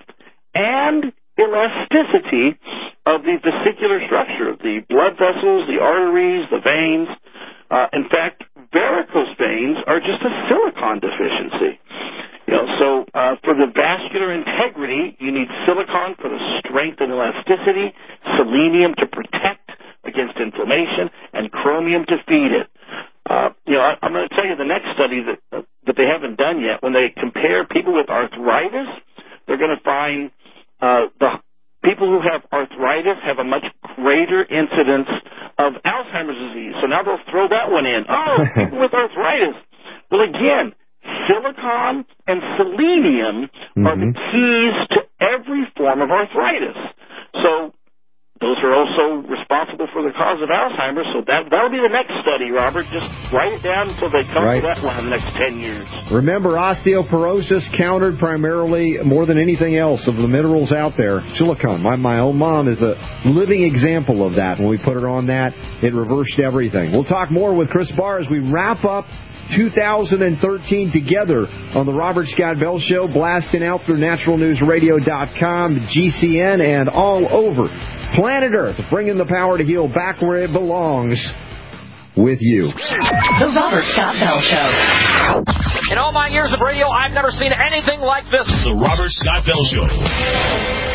and elasticity of the vesicular structure, the blood vessels, the arteries, the veins. Uh, in fact, varicose veins are just a silicon deficiency. You know, so uh, for the vascular integrity, you need silicon for the strength and elasticity, selenium to protect against inflammation, and chromium to feed it. Uh, you know, I, I'm going to tell you the next study that uh, they compare people with arthritis, they're going to find uh, the people who have arthritis have a much greater incidence of Alzheimer's disease. So now they'll throw that one in. Oh, people with arthritis. Well, again, silicon and selenium mm-hmm. are the keys to every form of arthritis. So those are also responsible for the cause of Alzheimer's. So that, that'll be the next study, Robert. Just write it down until they come right. to that one in the next ten years. Remember, osteoporosis countered primarily, more than anything else, of the minerals out there. Silicon. My, my own mom is a living example of that. When we put her on that, it reversed everything. We'll talk more with Chris Barr as we wrap up two thousand thirteen together on the Robert Scott Bell Show, blasting out through natural news radio dot com, G C N, and all over planet Earth, bringing the power to heal back where it belongs with you. The Robert Scott Bell Show. In all my years of radio, I've never seen anything like this. The Robert Scott Bell Show.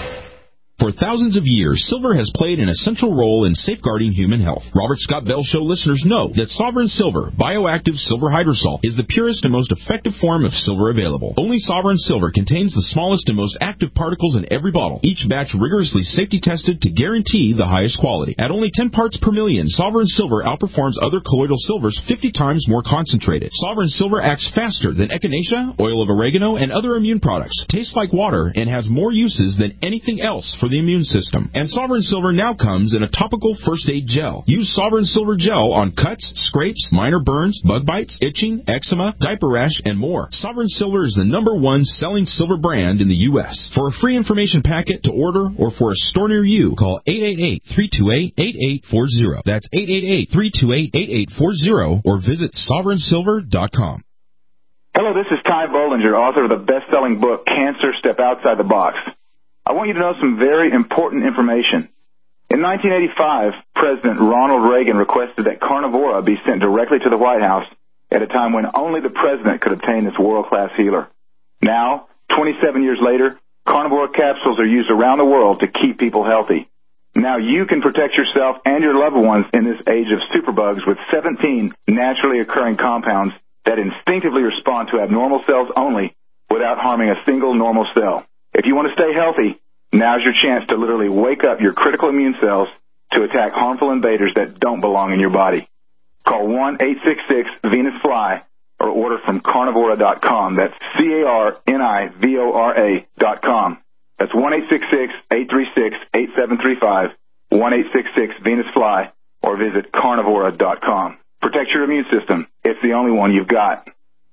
For thousands of years, silver has played an essential role in safeguarding human health. Robert Scott Bell Show listeners know that Sovereign Silver, bioactive silver hydrosol, is the purest and most effective form of silver available. Only Sovereign Silver contains the smallest and most active particles in every bottle, each batch rigorously safety tested to guarantee the highest quality. At only ten parts per million, Sovereign Silver outperforms other colloidal silvers fifty times more concentrated. Sovereign Silver acts faster than echinacea, oil of oregano, and other immune products, tastes like water, and has more uses than anything else for the immune system. And Sovereign Silver now comes in a topical first aid gel. Use Sovereign Silver gel on cuts, scrapes, minor burns, bug bites, itching, eczema, diaper rash, and more. Sovereign Silver is the number one selling silver brand in the U S For a free information packet to order or for a store near you, call eight eight eight, three two eight, eight eight four zero. That's eight eight eight, three two eight, eight eight four zero or visit sovereign silver dot com. Hello, this is Ty Bollinger, author of the best-selling book, Cancer, Step Outside the Box. I want you to know some very important information. In nineteen eighty-five, President Ronald Reagan requested that Carnivora be sent directly to the White House at a time when only the president could obtain this world-class healer. Now, twenty-seven years later, Carnivora capsules are used around the world to keep people healthy. Now you can protect yourself and your loved ones in this age of superbugs with seventeen naturally occurring compounds that instinctively respond to abnormal cells only without harming a single normal cell. If you want to stay healthy, now's your chance to literally wake up your critical immune cells to attack harmful invaders that don't belong in your body. Call one eight six six Venus Fly or order from carnivora dot com. That's C A R N I V O R A dot com. That's one eight six six, eight three six, eight seven three five, one eight six six Venus Fly, or visit carnivora dot com. Protect your immune system. It's the only one you've got.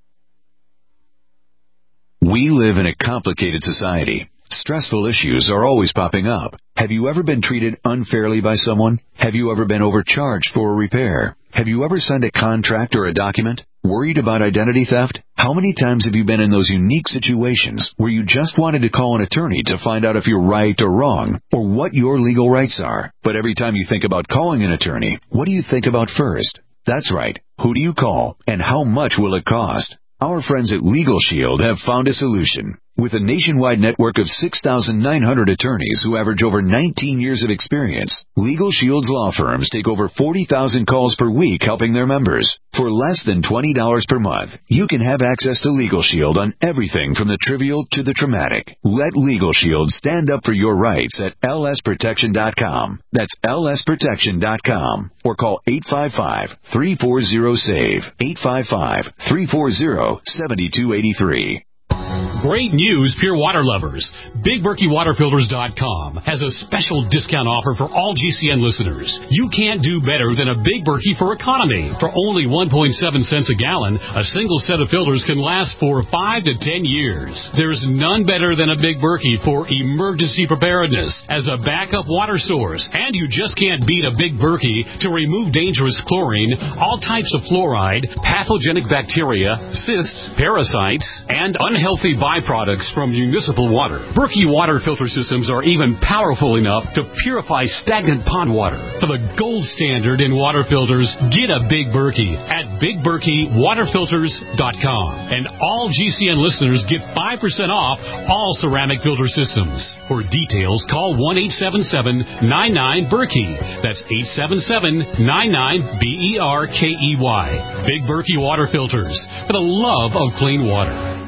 We live in a complicated society. Stressful issues are always popping up. Have you ever been treated unfairly by someone? Have you ever been overcharged for a repair? Have you ever signed a contract or a document? Worried about identity theft? How many times have you been in those unique situations where you just wanted to call an attorney to find out if you're right or wrong, or what your legal rights are? But every time you think about calling an attorney, what do you think about first? That's right. Who do you call, and how much will it cost? Our friends at Legal Shield have found a solution. With a nationwide network of six thousand nine hundred attorneys who average over nineteen years of experience, Legal Shield's law firms take over forty thousand calls per week helping their members. For less than twenty dollars per month, you can have access to Legal Shield on everything from the trivial to the traumatic. Let Legal Shield stand up for your rights at L S protection dot com. That's L S protection dot com. Or call eight five five, three four zero, S A V E, eight five five, three four zero, seven two eight three. Great news, Pure Water lovers. Big Berkey Water Filters dot com has a special discount offer for all G C N listeners. You can't do better than a Big Berkey for economy. For only one point seven cents a gallon, a single set of filters can last for five to ten years. There's none better than a Big Berkey for emergency preparedness as a backup water source. And you just can't beat a Big Berkey to remove dangerous chlorine, all types of fluoride, pathogenic bacteria, cysts, parasites, and unhealthy byproducts from municipal water. Berkey water filter systems are even powerful enough to purify stagnant pond water. For the gold standard in water filters, get a Big Berkey at Big Berkey Water Filters dot com. And all G C N listeners get five percent off all ceramic filter systems. For details, call one eight seven seven, nine nine, Berkey. That's eight seven seven, nine nine, B E R K E Y. Big Berkey Water Filters, for the love of clean water.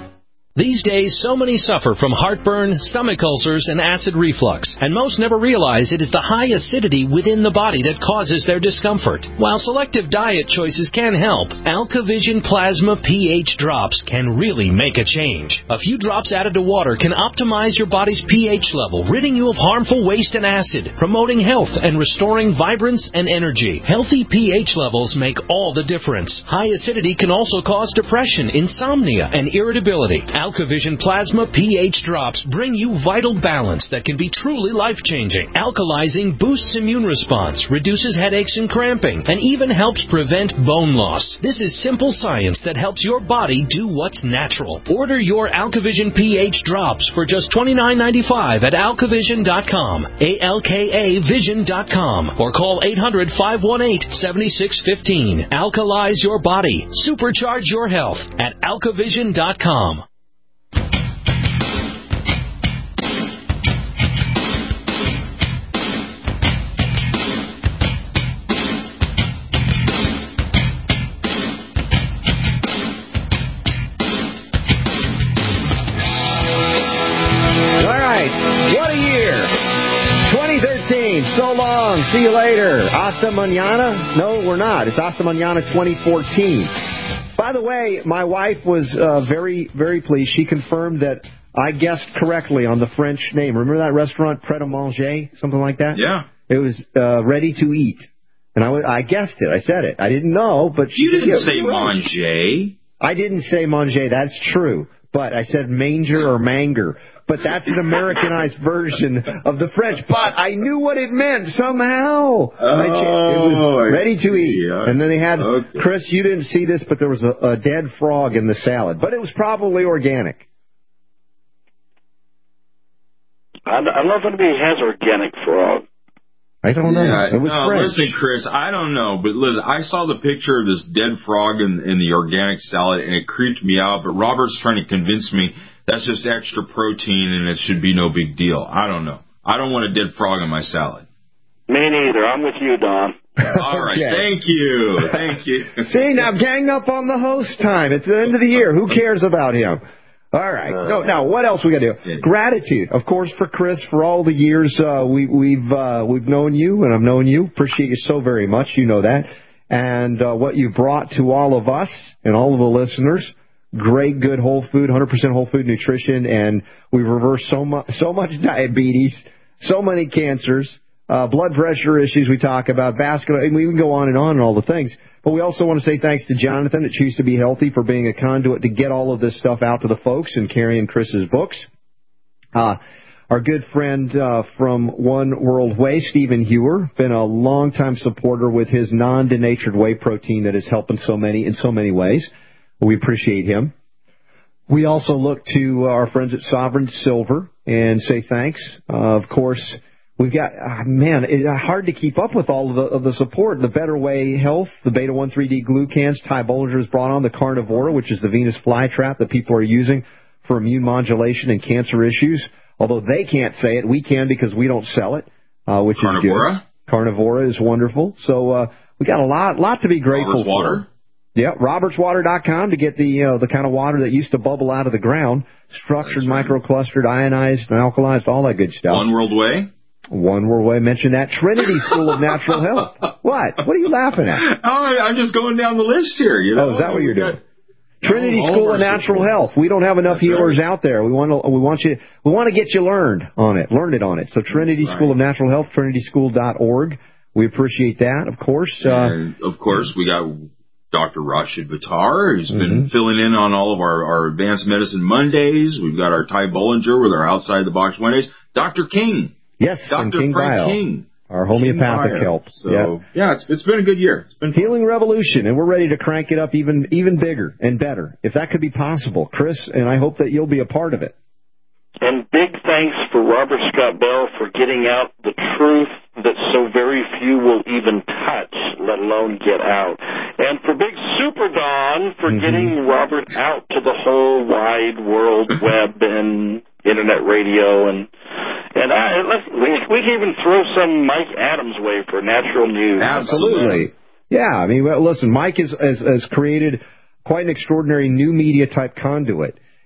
These days, so many suffer from heartburn, stomach ulcers, and acid reflux, and most never realize it is the high acidity within the body that causes their discomfort. While selective diet choices can help, AlkaVision Plasma pH drops can really make a change. A few drops added to water can optimize your body's pH level, ridding you of harmful waste and acid, promoting health and restoring vibrance and energy. Healthy pH levels make all the difference. High acidity can also cause depression, insomnia, and irritability. AlkaVision Plasma pH drops bring you vital balance that can be truly life-changing. Alkalizing boosts immune response, reduces headaches and cramping, and even helps prevent bone loss. This is simple science that helps your body do what's natural. Order your AlkaVision pH drops for just twenty-nine ninety-five at alkavision dot com, A L K A vision dot com, or call eight hundred, five one eight, seven six one five. Alkalize your body. Supercharge your health at alkavision dot com. So long. See you later. Hasta mañana? No, we're not. It's hasta mañana twenty fourteen. By the way, my wife was uh, very, very pleased. She confirmed that I guessed correctly on the French name. Remember that restaurant, Pret a Manger? Something like that? Yeah. It was uh, ready to eat. And I, w- I guessed it. I said it. I didn't know, but she You said, didn't yeah, say right. manger. I didn't say manger. That's true. But I said manger or manger. But that's an Americanized version of the French. But I knew what it meant somehow. Oh, I ch- it was ready to eat. Yeah. And then they had, okay. Chris, you didn't see this, but there was a, a dead frog in the salad. But it was probably organic. I, I love when he has organic frog. I don't know. Yeah, it was no, French. listen, Chris, I don't know, but listen, I saw the picture of this dead frog in, in the organic salad, and it creeped me out, but Robert's trying to convince me that's just extra protein and it should be no big deal. I don't know. I don't want a dead frog in my salad. Me neither. I'm with you, Don. All right. Okay. Thank you. Thank you. See, now gang up on the host time. It's the end of the year. Who cares about him? All right. No, now, what else we got to do? Yeah. Gratitude, of course, for Chris for all the years uh, we, we've uh, we've known you, and I've known you. Appreciate you so very much. You know that, and uh, what you brought to all of us and all of the listeners. Great, good whole food, one hundred percent whole food nutrition, and we've reversed so much so much diabetes, so many cancers, uh, blood pressure issues. We talk about vascular, and we can go on and on and all the things. But we also want to say thanks to Jonathan at Choose to Be Healthy for being a conduit to get all of this stuff out to the folks and carrying Chris's books. Uh, our good friend uh, from One World Whey, Stephen Hewer, been a longtime supporter with his non-denatured whey protein that is helping so many in so many ways. We appreciate him. We also look to our friends at Sovereign Silver and say thanks. Uh, of course, we've got, uh, man, it's hard to keep up with all of the, of the support. The Better Way Health, the Beta one three D glucans, Ty Bollinger has brought on the Carnivora, which is the Venus flytrap that people are using for immune modulation and cancer issues. Although they can't say it, we can because we don't sell it, uh, which Carnivora? is good. Carnivora is wonderful. So uh, we got a lot, lot to be grateful Robert's water? for. Yeah, roberts water dot com to get the you know, the kind of water that used to bubble out of the ground, structured, right. microclustered, ionized, and alkalized, all that good stuff. One World Whey? One World Whey. Mentioned that. Trinity School of Natural Health. What? What are you laughing at? Oh, I'm just going down the list here. You know? Oh, is that what you're doing? Got, Trinity oh, School of Natural Health. We don't have enough That's healers right. out there. We want to. We want you. We want to get you learned on it. Learned it on it. So Trinity right. School of Natural Health. Trinity School dot org. We appreciate that. Of course. Uh, and of course, we got Doctor Rashid Buttar, who's mm-hmm. been filling in on all of our, our Advanced Medicine Mondays. We've got our Ty Bollinger with our Outside the Box Mondays. Doctor King. Yes, Doctor King Frank Bio. King. Our homeopathic King help. So, yeah, yeah it's, it's been a good year. It's been Healing Revolution, and we're ready to crank it up even even bigger and better, if that could be possible. Chris, and I hope that you'll be a part of it. And big thanks for Robert Scott Bell for getting out the truth that so very few will even touch, let alone get out. And for Big Super Don for mm-hmm. getting Robert out to the whole wide world web and internet radio. And and I, let's, we, we can even throw some Mike Adams way for natural news. Absolutely. Yeah, I mean, well, listen, Mike has, has, has created quite an extraordinary new media type conduit.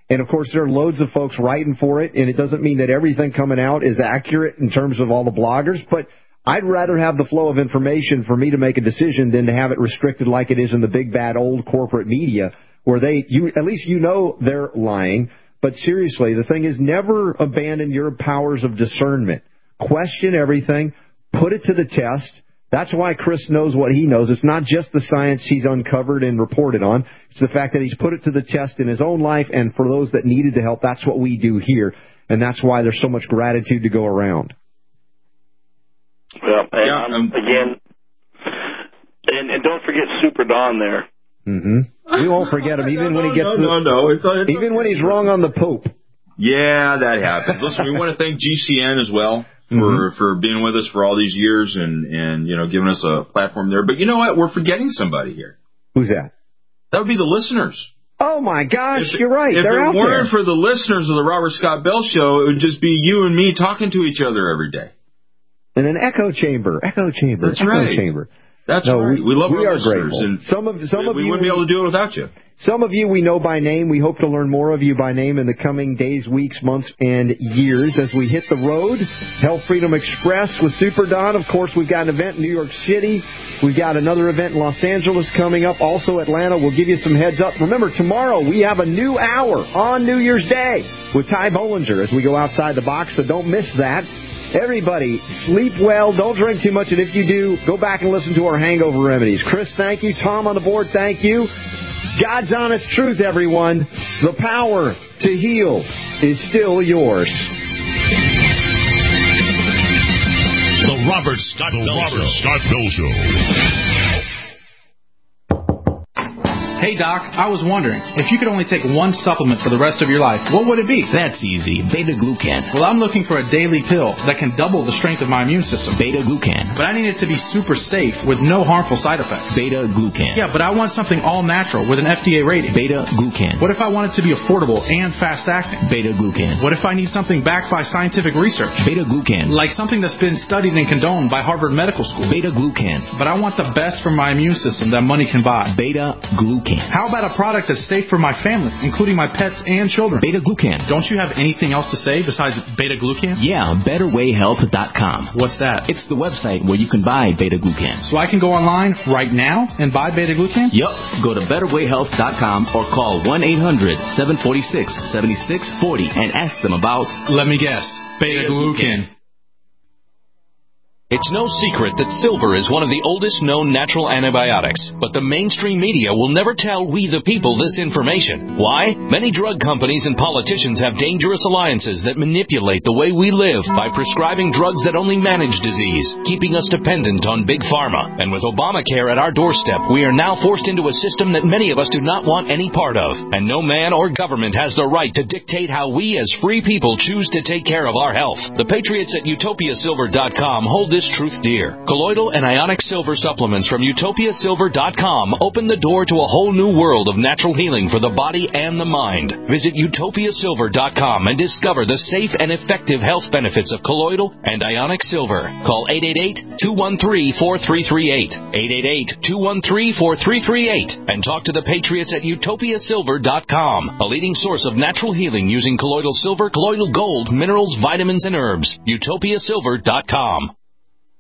And, of course, there are loads of folks writing for it, and it doesn't mean that everything coming out is accurate in terms of all the bloggers, but I'd rather have the flow of information for me to make a decision than to have it restricted like it is in the big, bad, old corporate media, where they, you at least you know they're lying. But seriously, the thing is, never abandon your powers of discernment. Question everything. Put it to the test. That's why Chris knows what he knows. It's not just the science he's uncovered and reported on. It's the fact that he's put it to the test in his own life, and for those that needed the help, that's what we do here. And that's why there's so much gratitude to go around. Well, and, yeah, um, again, and, and don't forget Super Don there. Mm-hmm. We won't forget him, even no, when he gets no, the, no, no. It's, it's even okay. when he's wrong on the Pope. Yeah, that happens. Listen, we want to thank G C N as well. For, mm-hmm. for being with us for all these years and, and, you know, giving us a platform there. But you know what? We're forgetting somebody here. Who's that? That would be the listeners. Oh, my gosh, if, you're right. If They're it out weren't there. for the listeners of the Robert Scott Bell Show, it would just be you and me talking to each other every day. In an echo chamber. Echo chamber. That's echo right. chamber. That's no, right. We, we love we our are listeners. Grateful. And some of, some we, of we you, wouldn't be able to do it without you. Some of you we know by name. We hope to learn more of you by name in the coming days, weeks, months, and years as we hit the road. Health Freedom Express with Super Don. Of course, we've got an event in New York City. We've got another event in Los Angeles coming up. Also Atlanta. We'll give you some heads up. Remember, tomorrow we have a new hour on New Year's Day with Ty Bollinger as we go outside the box, so don't miss that. Everybody, sleep well. Don't drink too much. And if you do, go back and listen to our hangover remedies. Chris, thank you. Tom on the board, thank you. God's honest truth, everyone. The power to heal is still yours. The Robert Scott the Bell Robert Show. Scott Bell Show. Hey, Doc, I was wondering, if you could only take one supplement for the rest of your life, what would it be? That's easy. Beta-glucan. Well, I'm looking for a daily pill that can double the strength of my immune system. Beta-glucan. But I need it to be super safe with no harmful side effects. Beta-glucan. Yeah, but I want something all natural with an F D A rating. Beta-glucan. What if I want it to be affordable and fast-acting? Beta-glucan. What if I need something backed by scientific research? Beta-glucan. Like something that's been studied and condoned by Harvard Medical School. Beta-glucan. But I want the best for my immune system that money can buy. Beta-glucan. How about a product that's safe for my family, including my pets and children? Beta-glucan. Don't you have anything else to say besides beta-glucan? Yeah, better way health dot com. What's that? It's the website where you can buy beta-glucan. So I can go online right now and buy beta-glucan? Yup. Go to better way health dot com or call one eight hundred seven four six seven six four zero and ask them about... Let me guess. Beta-glucan. It's no secret that silver is one of the oldest known natural antibiotics, but the mainstream media will never tell we the people this information. Why? Many drug companies and politicians have dangerous alliances that manipulate the way we live by prescribing drugs that only manage disease, keeping us dependent on big pharma. And with Obamacare at our doorstep, we are now forced into a system that many of us do not want any part of. And no man or government has the right to dictate how we as free people choose to take care of our health. The patriots at utopia silver dot com hold this truth dear. Colloidal and ionic silver supplements from utopia silver dot com open the door to a whole new world of natural healing for the body and the mind. Visit utopia silver dot com and discover the safe and effective health benefits of colloidal and ionic silver. Call eight eight eight, two one three, four three three eight, eight eight eight, two one three, four three three eight, and talk to the patriots at utopia silver dot com, a leading source of natural healing using colloidal silver, colloidal gold, minerals, vitamins, and herbs. utopia silver dot com.